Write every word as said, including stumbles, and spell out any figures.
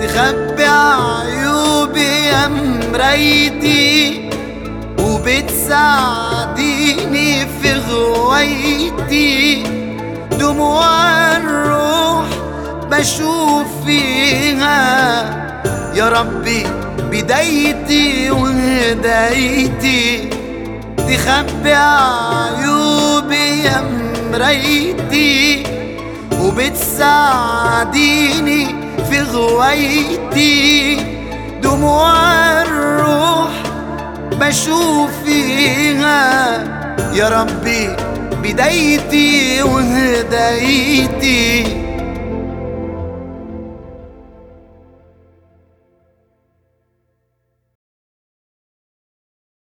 تخبي عيوبي يا مرايتي، وبتساعديني في غوايتي. دموع الروح بشوف فيها يا ربي بدايتي وهدايتي. تخبي عيوبي يا مرايتي، وبتساعديني في غوايتي. دموع الروح بشوف فيها يا ربي بدايتي وهدايتي.